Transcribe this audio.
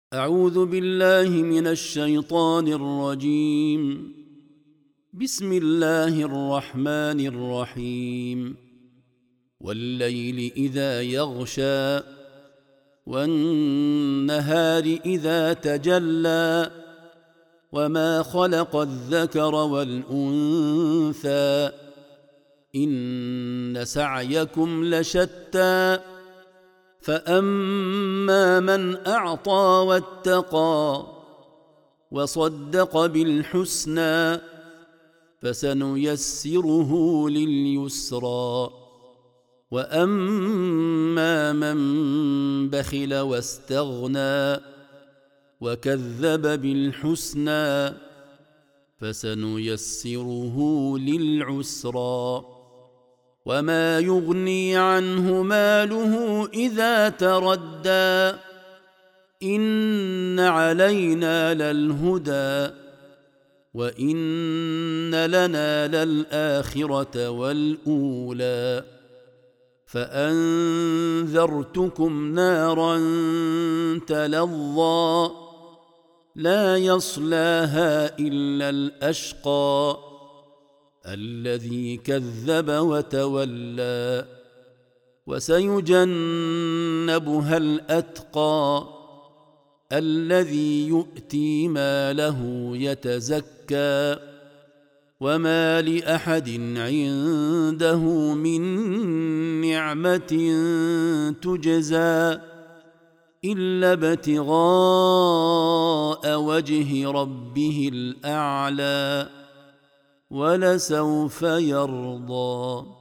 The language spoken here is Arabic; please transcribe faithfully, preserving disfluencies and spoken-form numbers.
أعوذ بالله من الشيطان الرجيم. بسم الله الرحمن الرحيم. والليل إذا يغشى والنهار إذا تجلى وما خلق الذكر والأنثى إن سعيكم لشتى فأما من أعطى واتقى وصدق بالحسنى فسنيسره لليسرى وأما من بخل واستغنى وكذب بالحسنى فسنيسره للعسرى وما يغني عنه ماله إذا تردى إن علينا للهدى وإن لنا للآخرة والأولى فأنذرتكم نارا تلظى لا يصلاها إلا الأشقى الذي كذب وتولى وسيجنبها الأتقى الذي يؤتي ماله يتزكى وما لأحد عنده من نعمة تجزى إلا ابتغاء وجه ربه الأعلى ولسوف يرضى.